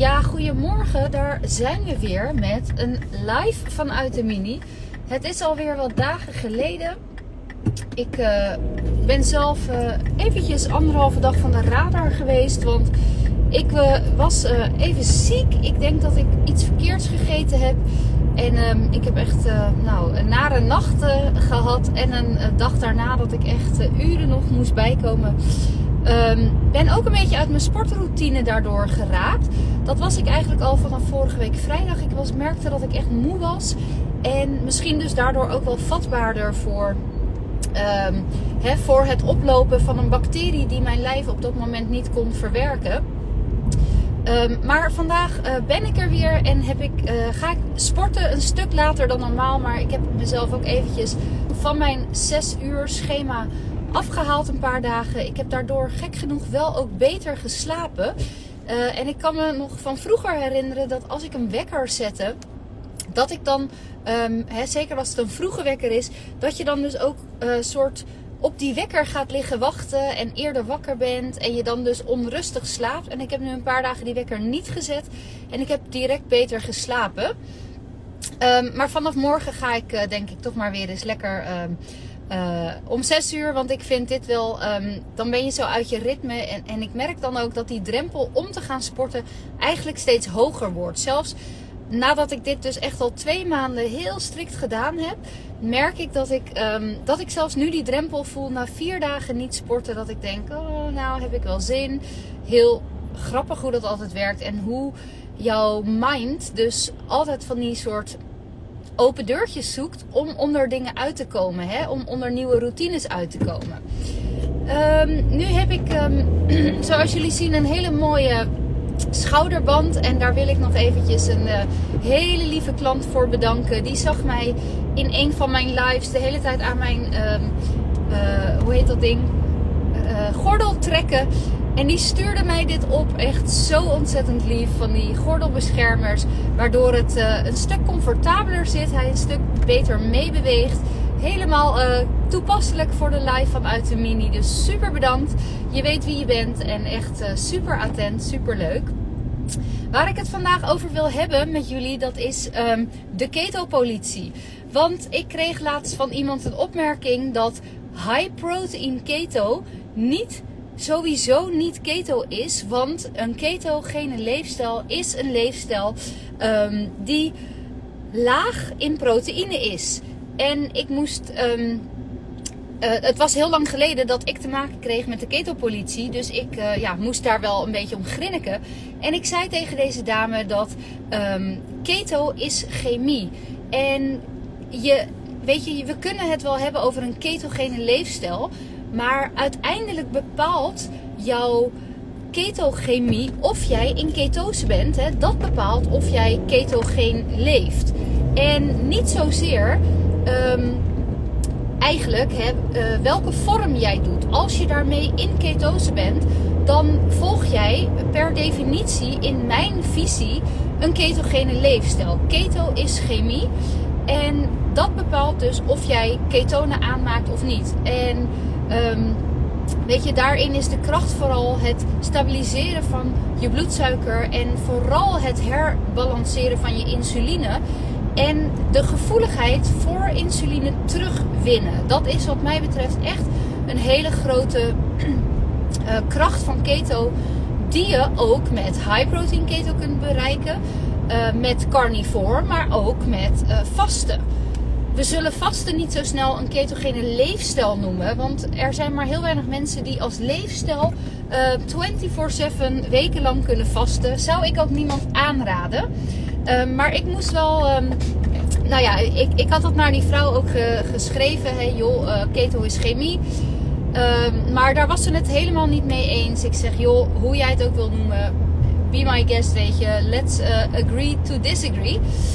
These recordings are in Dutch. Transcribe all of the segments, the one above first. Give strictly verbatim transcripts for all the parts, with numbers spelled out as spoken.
Ja, goedemorgen. Daar zijn we weer met een live vanuit de Mini. Het is alweer wat dagen geleden. Ik uh, ben zelf uh, eventjes anderhalve dag van de radar geweest. Want ik uh, was uh, even ziek. Ik denk dat ik iets verkeerds gegeten heb. En um, ik heb echt uh, nou, een nare nacht uh, gehad. En een uh, dag daarna dat ik echt uh, uren nog moest bijkomen. Um, ben ook een beetje uit mijn sportroutine daardoor geraakt. Dat was ik eigenlijk al vanaf vorige week vrijdag. Ik was, merkte dat ik echt moe was. En misschien dus daardoor ook wel vatbaarder voor, um, he, voor het oplopen van een bacterie die mijn lijf op dat moment niet kon verwerken. Um, maar vandaag uh, ben ik er weer en heb ik, uh, ga ik sporten een stuk later dan normaal. Maar ik heb mezelf ook eventjes van mijn zes uur schema afgehaald een paar dagen. Ik heb daardoor gek genoeg wel ook beter geslapen. Uh, en ik kan me nog van vroeger herinneren dat als ik een wekker zette, dat ik dan, um, he, zeker als het een vroege wekker is, dat je dan dus ook uh, soort op die wekker gaat liggen wachten en eerder wakker bent en je dan dus onrustig slaapt. En ik heb nu een paar dagen die wekker niet gezet en ik heb direct beter geslapen. Um, maar vanaf morgen ga ik uh, denk ik toch maar weer eens lekker um, uh, om zes uur. Want ik vind dit wel, um, dan ben je zo uit je ritme. En, en ik merk dan ook dat die drempel om te gaan sporten eigenlijk steeds hoger wordt. Zelfs nadat ik dit dus echt al twee maanden heel strikt gedaan heb, merk ik dat ik, um, dat ik zelfs nu die drempel voel na vier dagen niet sporten. Dat ik denk, oh nou heb ik wel zin. Heel grappig hoe dat altijd werkt. En hoe jouw mind dus altijd van die soort open deurtjes zoekt om onder dingen uit te komen. Hè? Om onder nieuwe routines uit te komen. Um, nu heb ik, um, zoals jullie zien, een hele mooie schouderband. En daar wil ik nog eventjes een uh, hele lieve klant voor bedanken. Die zag mij in een van mijn lives de hele tijd aan mijn, um, uh, hoe heet dat ding, uh, gordel trekken. En die stuurde mij dit op. Echt zo ontzettend lief. Van die gordelbeschermers. Waardoor het uh, een stuk comfortabeler zit. Hij een stuk beter meebeweegt. Helemaal uh, toepasselijk voor de live vanuit de Mini. Dus super bedankt. Je weet wie je bent. En echt uh, super attent. Super leuk. Waar ik het vandaag over wil hebben met jullie. Dat is um, de keto-politie. Want ik kreeg laatst van iemand een opmerking. Dat high protein keto niet sowieso niet keto is. Want een ketogene leefstijl is een leefstijl um, die laag in proteïne is. En ik moest Um, uh, het was heel lang geleden dat ik te maken kreeg met de keto-politie. Dus ik uh, ja, moest daar wel een beetje om grinniken. En ik zei tegen deze dame dat um, keto is chemie. En je, weet je, we kunnen het wel hebben over een ketogene leefstijl. Maar uiteindelijk bepaalt jouw ketochemie of jij in ketose bent. Hè, dat bepaalt of jij ketogeen leeft. En niet zozeer um, eigenlijk hè, uh, welke vorm jij doet. Als je daarmee in ketose bent, dan volg jij per definitie in mijn visie een ketogene leefstijl. Keto is chemie. En dat bepaalt dus of jij ketonen aanmaakt of niet. En Um, weet je, daarin is de kracht vooral het stabiliseren van je bloedsuiker en vooral het herbalanceren van je insuline en de gevoeligheid voor insuline terugwinnen. Dat is wat mij betreft echt een hele grote uh, kracht van keto die je ook met high protein keto kunt bereiken, uh, met carnivore, maar ook met uh, vasten. We zullen vasten niet zo snel een ketogene leefstijl noemen. Want er zijn maar heel weinig mensen die als leefstijl uh, vierentwintig zeven wekenlang kunnen vasten. Zou ik ook niemand aanraden. Uh, maar ik moest wel Um, nou ja, ik, ik had dat naar die vrouw ook ge, geschreven. Hey, joh, uh, keto is chemie. Uh, maar daar was ze het helemaal niet mee eens. Ik zeg, joh, hoe jij het ook wil noemen. Be my guest, weet je. Let's uh, agree to disagree.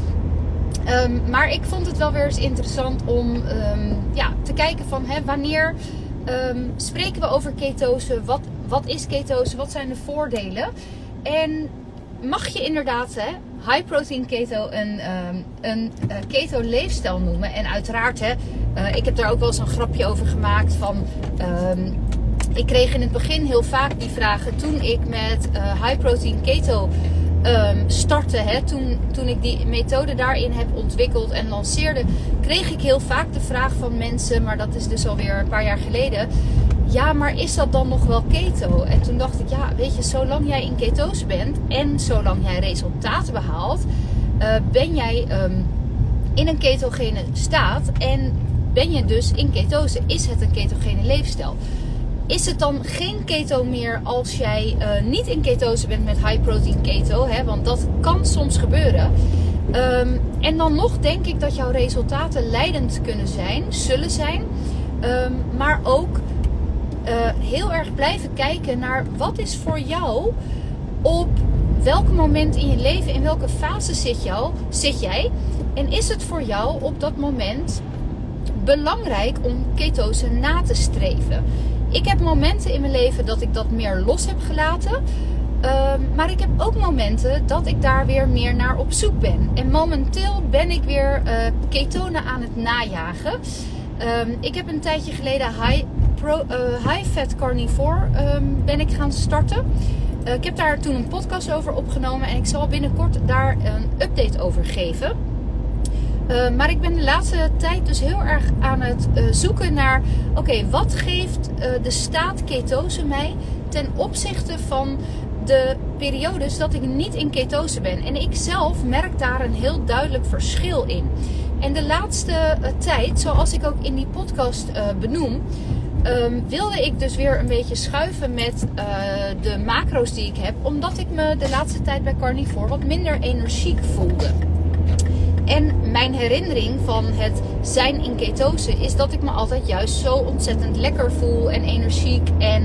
Um, maar ik vond het wel weer eens interessant om um, ja, te kijken van hè, wanneer um, spreken we over ketose? Wat, wat is ketose? Wat zijn de voordelen? En mag je inderdaad hè, high protein keto een, um, een uh, keto leefstijl noemen? En uiteraard, hè, uh, ik heb daar ook wel eens een grapje over gemaakt van Um, ik kreeg in het begin heel vaak die vragen toen ik met uh, high protein keto um, startte, hè, toen, toen ik die methode daarin heb ontwikkeld en lanceerde, kreeg ik heel vaak de vraag van mensen, maar dat is dus alweer een paar jaar geleden. Ja, maar is dat dan nog wel keto? En toen dacht ik, ja, weet je, zolang jij in ketose bent en zolang jij resultaten behaalt, uh, ben jij um, in een ketogene staat en ben je dus in ketose. Is het een ketogene leefstijl? Is het dan geen keto meer als jij uh, niet in ketose bent met high protein keto? Hè? Want dat kan soms gebeuren. Um, en dan nog denk ik dat jouw resultaten leidend kunnen zijn, zullen zijn. Um, maar ook uh, heel erg blijven kijken naar wat is voor jou op welk moment in je leven, in welke fase zit, jou, zit jij. En is het voor jou op dat moment belangrijk om ketose na te streven? Ik heb momenten in mijn leven dat ik dat meer los heb gelaten. Um, maar ik heb ook momenten dat ik daar weer meer naar op zoek ben. En momenteel ben ik weer uh, ketonen aan het najagen. Um, ik heb een tijdje geleden high, pro, uh, high fat carnivore um, ben ik gaan starten. Uh, ik heb daar toen een podcast over opgenomen. En ik zal binnenkort daar een update over geven. Uh, maar ik ben de laatste tijd dus heel erg aan het uh, zoeken naar, oké, okay, wat geeft uh, de staat ketose mij ten opzichte van de periodes dat ik niet in ketose ben. En ik zelf merk daar een heel duidelijk verschil in. En de laatste uh, tijd, zoals ik ook in die podcast uh, benoem, um, wilde ik dus weer een beetje schuiven met uh, de macro's die ik heb. Omdat ik me de laatste tijd bij carnivore wat minder energiek voelde. En mijn herinnering van het zijn in ketose is dat ik me altijd juist zo ontzettend lekker voel en energiek en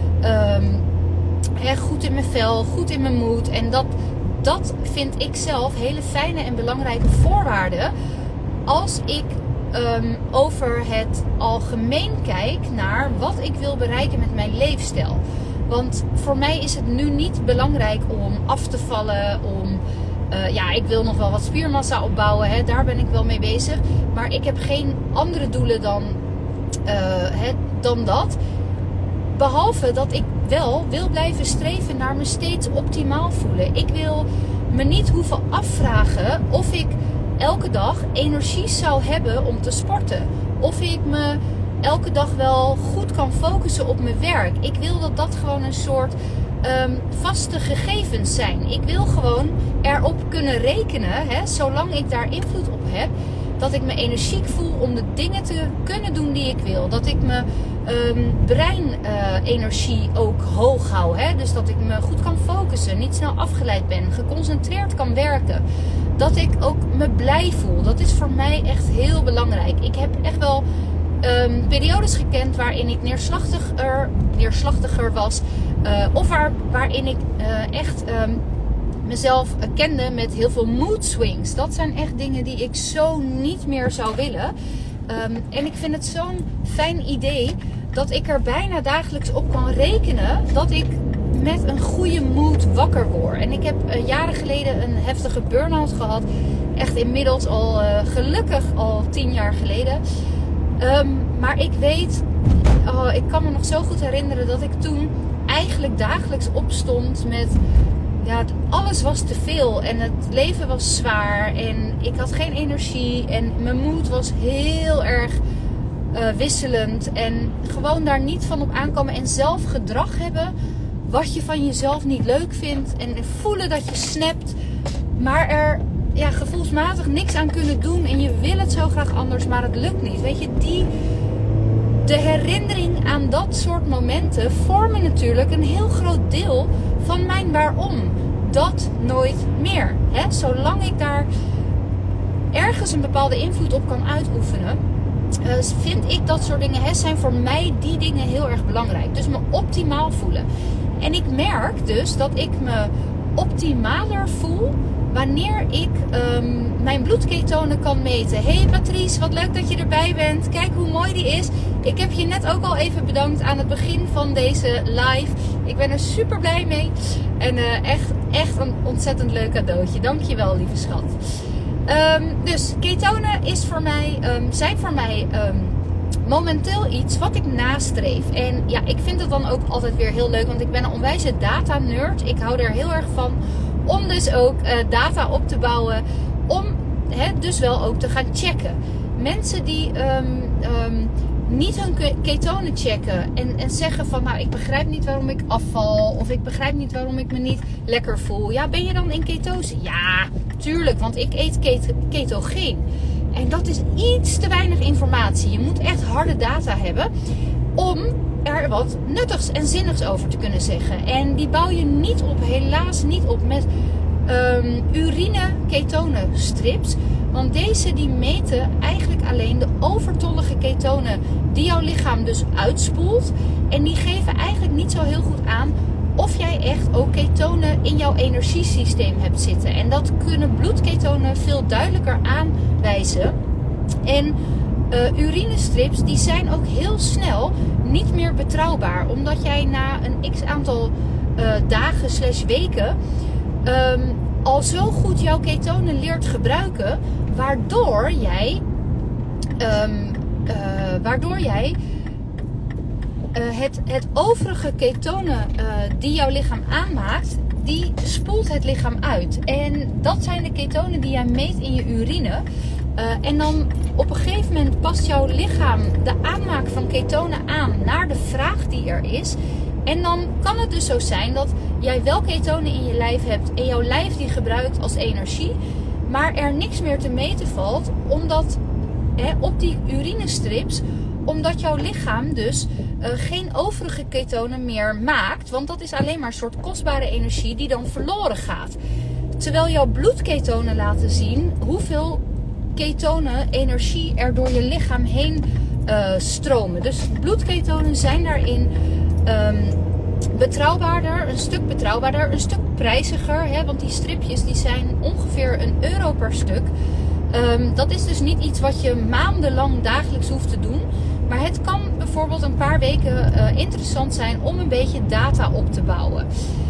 um, he, goed in mijn vel, goed in mijn mood. En dat, dat vind ik zelf hele fijne en belangrijke voorwaarden als ik um, over het algemeen kijk naar wat ik wil bereiken met mijn leefstijl. Want voor mij is het nu niet belangrijk om af te vallen, om... Uh, ja, ik wil nog wel wat spiermassa opbouwen. Hè, daar ben ik wel mee bezig. Maar ik heb geen andere doelen dan, uh, hè, dan dat. Behalve dat ik wel wil blijven streven naar me steeds optimaal voelen. Ik wil me niet hoeven afvragen of ik elke dag energie zou hebben om te sporten. Of ik me elke dag wel goed kan focussen op mijn werk. Ik wil dat dat gewoon een soort... Um, vaste gegevens zijn. Ik wil gewoon erop kunnen rekenen, hè, zolang ik daar invloed op heb, dat ik me energiek voel om de dingen te kunnen doen die ik wil. Dat ik mijn um, breinenergie uh, ook hoog hou. Hè, dus dat ik me goed kan focussen, niet snel afgeleid ben, geconcentreerd kan werken. Dat ik ook me blij voel. Dat is voor mij echt heel belangrijk. Ik heb echt wel um, periodes gekend waarin ik neerslachtiger, neerslachtiger was. Uh, of waar, waarin ik uh, echt um, mezelf uh, kende met heel veel mood swings. Dat zijn echt dingen die ik zo niet meer zou willen. Um, en ik vind het zo'n fijn idee dat ik er bijna dagelijks op kan rekenen dat ik met een goede mood wakker word. En ik heb uh, jaren geleden een heftige burn-out gehad. Echt inmiddels al uh, gelukkig al tien jaar geleden. Um, maar ik weet, oh, ik kan me nog zo goed herinneren dat ik toen eigenlijk dagelijks opstond met, ja, alles was te veel en het leven was zwaar en ik had geen energie en mijn mood was heel erg uh, wisselend en gewoon daar niet van op aankomen en zelf gedrag hebben wat je van jezelf niet leuk vindt en voelen dat je snapt, maar er ja, gevoelsmatig niks aan kunnen doen en je wil het zo graag anders, maar het lukt niet. Weet je, die de herinnering aan dat soort momenten vormen natuurlijk een heel groot deel van mijn waarom. Dat nooit meer. Hè? Zolang ik daar ergens een bepaalde invloed op kan uitoefenen, uh, vind ik dat soort dingen, hè, zijn voor mij die dingen heel erg belangrijk. Dus me optimaal voelen. En ik merk dus dat ik me optimaler voel wanneer ik um, mijn bloedketonen kan meten. Hey Patrice, wat leuk dat je erbij bent. Kijk hoe mooi die is. Ik heb je net ook al even bedankt aan het begin van deze live. Ik ben er super blij mee. En uh, echt, echt een ontzettend leuk cadeautje. Dankjewel, lieve schat. Um, dus ketonen is voor mij, um, zijn voor mij um, momenteel iets wat ik nastreef. En ja, ik vind het dan ook altijd weer heel leuk. Want ik ben een onwijze data nerd. Ik hou er heel erg van om dus ook uh, data op te bouwen. Om he, dus wel ook te gaan checken. Mensen die um, um, niet hun ketonen checken en, en zeggen van nou ik begrijp niet waarom ik afval. Of ik begrijp niet waarom ik me niet lekker voel. Ja, ben je dan in ketose? Ja, tuurlijk, want ik eet ket- ketogeen. En dat is iets te weinig informatie. Je moet echt harde data hebben om er wat nuttigs en zinnigs over te kunnen zeggen. En die bouw je niet op, helaas niet op met um, urine-ketonen-strips. Want deze die meten eigenlijk alleen de overtollige ketonen die jouw lichaam dus uitspoelt. En die geven eigenlijk niet zo heel goed aan of jij echt ook ketonen in jouw energiesysteem hebt zitten. En dat kunnen bloedketonen veel duidelijker aanwijzen. En uh, urinestrips die zijn ook heel snel niet meer betrouwbaar. Omdat jij na een x aantal uh, dagen slash weken um, al zo goed jouw ketonen leert gebruiken. Waardoor jij, um, uh, waardoor jij uh, het, het overige ketonen uh, die jouw lichaam aanmaakt, die spoelt het lichaam uit. En dat zijn de ketonen die jij meet in je urine. Uh, en dan op een gegeven moment past jouw lichaam de aanmaak van ketonen aan naar de vraag die er is. En dan kan het dus zo zijn dat jij wel ketonen in je lijf hebt en jouw lijf die gebruikt als energie, maar er niks meer te meten valt omdat hè, op die urinestrips, omdat jouw lichaam dus uh, geen overige ketonen meer maakt. Want dat is alleen maar een soort kostbare energie die dan verloren gaat. Terwijl jouw bloedketonen laten zien hoeveel ketonen, energie er door je lichaam heen uh, stromen. Dus bloedketonen zijn daarin um, betrouwbaarder, een stuk betrouwbaarder, een stuk prijziger. Hè, want die stripjes die zijn ongeveer een euro per stuk. Um, dat is dus niet iets wat je maandenlang dagelijks hoeft te doen. Maar het kan bijvoorbeeld een paar weken uh, interessant zijn om een beetje data op te bouwen.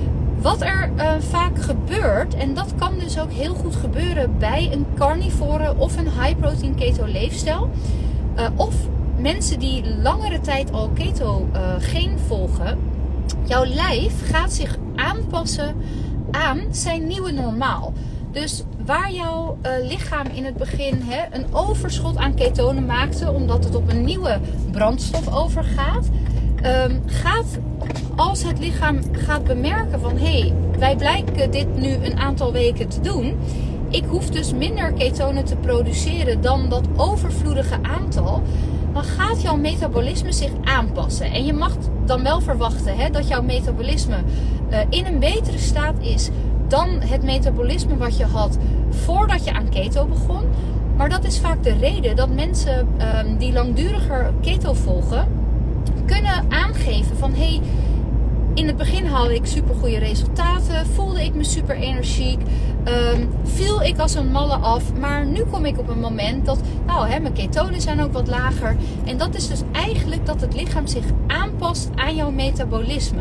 Wat er uh, vaak gebeurt, en dat kan dus ook heel goed gebeuren bij een carnivore of een high-protein keto leefstijl. Uh, of mensen die langere tijd al ketogeen uh, volgen. Jouw lijf gaat zich aanpassen aan zijn nieuwe normaal. Dus waar jouw uh, lichaam in het begin hè, een overschot aan ketonen maakte, omdat het op een nieuwe brandstof overgaat, um, gaat als het lichaam gaat bemerken van hé, hey, wij blijken dit nu een aantal weken te doen. Ik hoef dus minder ketonen te produceren dan dat overvloedige aantal. Dan gaat jouw metabolisme zich aanpassen. En je mag dan wel verwachten hè, dat jouw metabolisme uh, in een betere staat is dan het metabolisme wat je had voordat je aan keto begon. Maar dat is vaak de reden dat mensen um, die langduriger keto volgen, kunnen aangeven van hé, hey, in het begin haalde ik super goede resultaten, voelde ik me super energiek, um, viel ik als een malle af. Maar nu kom ik op een moment dat, nou hè, mijn ketonen zijn ook wat lager. En dat is dus eigenlijk dat het lichaam zich aanpast aan jouw metabolisme.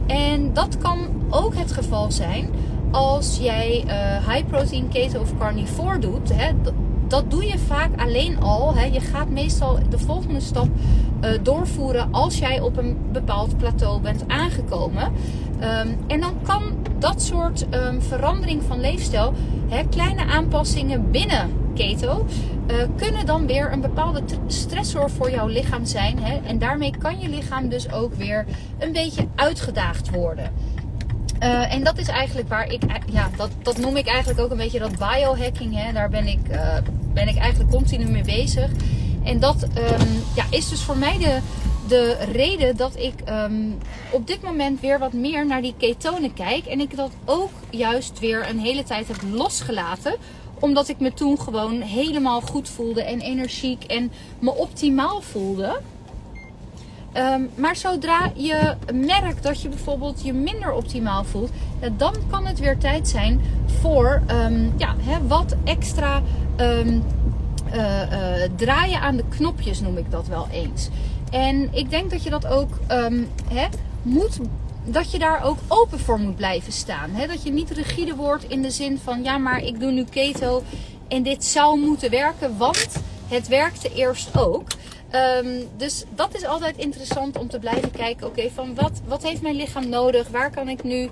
En dat kan ook het geval zijn als jij uh, high protein keto of carnivore doet. Hè, dat, dat doe je vaak alleen al. Hè. Je gaat meestal de volgende stap uh, doorvoeren als jij op een bepaald plateau bent aangekomen. Um, en dan kan dat soort um, verandering van leefstijl, hè, kleine aanpassingen binnen keto, uh, kunnen dan weer een bepaalde t- stressor voor jouw lichaam zijn. Hè. En daarmee kan je lichaam dus ook weer een beetje uitgedaagd worden. Uh, en dat is eigenlijk waar ik, ja, dat, dat noem ik eigenlijk ook een beetje dat biohacking. Hè. Daar ben ik, uh, ben ik eigenlijk continu mee bezig. En dat um, ja, is dus voor mij de, de reden dat ik um, op dit moment weer wat meer naar die ketonen kijk. En ik dat ook juist weer een hele tijd heb losgelaten. Omdat ik me toen gewoon helemaal goed voelde en energiek en me optimaal voelde. Um, maar zodra je merkt dat je bijvoorbeeld je minder optimaal voelt, ja, dan kan het weer tijd zijn voor um, ja, hè, wat extra um, uh, uh, draaien aan de knopjes, noem ik dat wel eens. En ik denk dat je dat ook um, hè, moet, dat je daar ook open voor moet blijven staan. Hè? Dat je niet rigide wordt in de zin van ja, maar ik doe nu keto en dit zou moeten werken, want het werkte eerst ook. Um, dus dat is altijd interessant om te blijven kijken. Oké, okay, van wat, wat heeft mijn lichaam nodig? Waar kan ik nu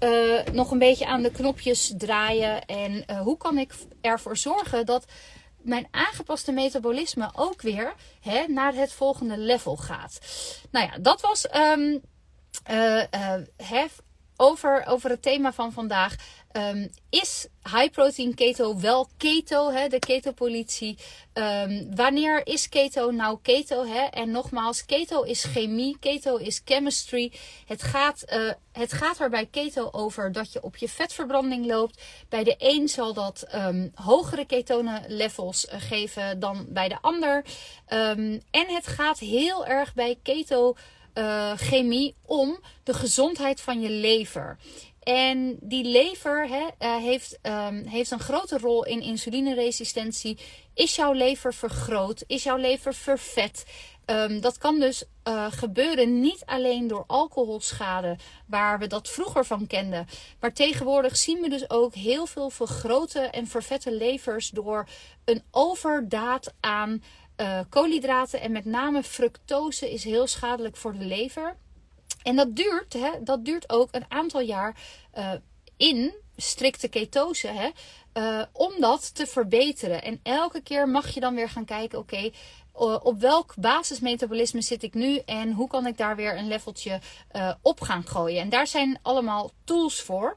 uh, nog een beetje aan de knopjes draaien. En uh, hoe kan ik ervoor zorgen dat mijn aangepaste metabolisme ook weer hè, naar het volgende level gaat. Nou ja, dat was um, uh, uh, hef, over, over het thema van vandaag. Um, is high protein keto wel keto, hè, de ketopolitie? Um, wanneer is keto nou keto? Hè? En nogmaals, keto is chemie, keto is chemistry. Het gaat, uh, het gaat er bij keto over dat je op je vetverbranding loopt. Bij de een zal dat um, hogere ketone levels uh, geven dan bij de ander. Um, en het gaat heel erg bij keto uh, chemie om de gezondheid van je lever. En die lever hè, uh, heeft, um, heeft een grote rol in insulineresistentie. Is jouw lever vergroot? Is jouw lever vervet? Um, dat kan dus uh, gebeuren niet alleen door alcoholschade, waar we dat vroeger van kenden. Maar tegenwoordig zien we dus ook heel veel vergrote en vervette levers door een overdaad aan uh, koolhydraten. En met name fructose is heel schadelijk voor de lever. En dat duurt, hè, dat duurt ook een aantal jaar uh, in strikte ketose, hè, uh, om dat te verbeteren. En elke keer mag je dan weer gaan kijken, oké, okay, uh, op welk basismetabolisme zit ik nu en hoe kan ik daar weer een leveltje uh, op gaan gooien. En daar zijn allemaal tools voor.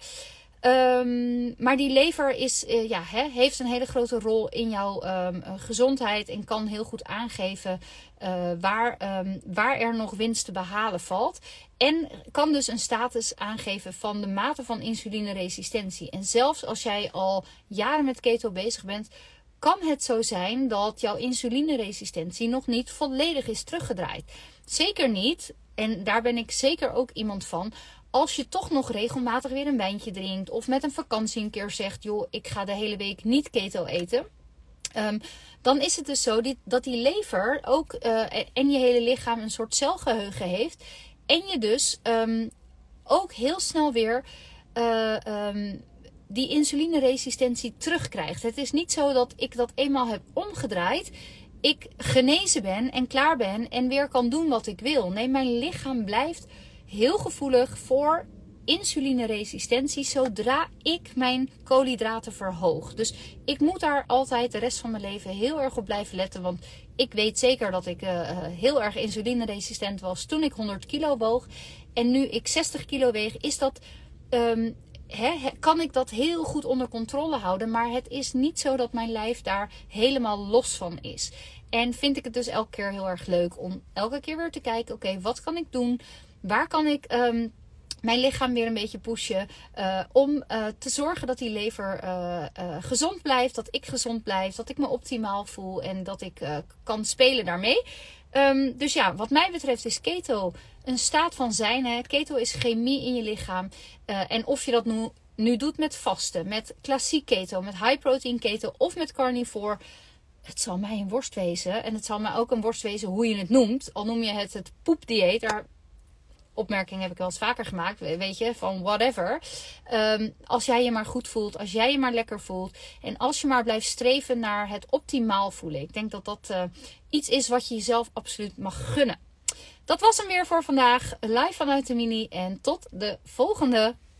Um, maar die lever is, uh, ja, he, heeft een hele grote rol in jouw um, gezondheid en kan heel goed aangeven uh, waar, um, waar er nog winst te behalen valt. En kan dus een status aangeven van de mate van insulineresistentie. En zelfs als jij al jaren met keto bezig bent, kan het zo zijn dat jouw insulineresistentie nog niet volledig is teruggedraaid. Zeker niet, en daar ben ik zeker ook iemand van, als je toch nog regelmatig weer een wijntje drinkt of met een vakantie een keer zegt, joh, ik ga de hele week niet keto eten. Um, dan is het dus zo die, dat die lever ook uh, en je hele lichaam een soort celgeheugen heeft. En je dus um, ook heel snel weer uh, um, die insulineresistentie terugkrijgt. Het is niet zo dat ik dat eenmaal heb omgedraaid, ik genezen ben en klaar ben en weer kan doen wat ik wil. Nee, mijn lichaam blijft heel gevoelig voor insulineresistentie zodra ik mijn koolhydraten verhoog. Dus ik moet daar altijd de rest van mijn leven heel erg op blijven letten. Want ik weet zeker dat ik uh, heel erg insulineresistent was toen ik honderd kilo woog. En nu ik zestig kilo weeg, is dat, um, he, he, kan ik dat heel goed onder controle houden. Maar het is niet zo dat mijn lijf daar helemaal los van is. En vind ik het dus elke keer heel erg leuk om elke keer weer te kijken, oké, okay, wat kan ik doen? Waar kan ik um, mijn lichaam weer een beetje pushen uh, om uh, te zorgen dat die lever uh, uh, gezond blijft, dat ik gezond blijf, dat ik me optimaal voel en dat ik uh, kan spelen daarmee. Um, dus ja, wat mij betreft is keto een staat van zijn. Hè. Keto is chemie in je lichaam. Uh, en of je dat nu, nu doet met vasten, met klassiek keto, met high protein keto of met carnivore. Het zal mij een worst wezen. En het zal mij ook een worst wezen hoe je het noemt. Al noem je het het poepdieet. Daar opmerking heb ik wel eens vaker gemaakt. Weet je, van whatever. Um, als jij je maar goed voelt. Als jij je maar lekker voelt. En als je maar blijft streven naar het optimaal voelen. Ik denk dat dat uh, iets is wat je jezelf absoluut mag gunnen. Dat was hem weer voor vandaag. Live vanuit de mini. En tot de volgende.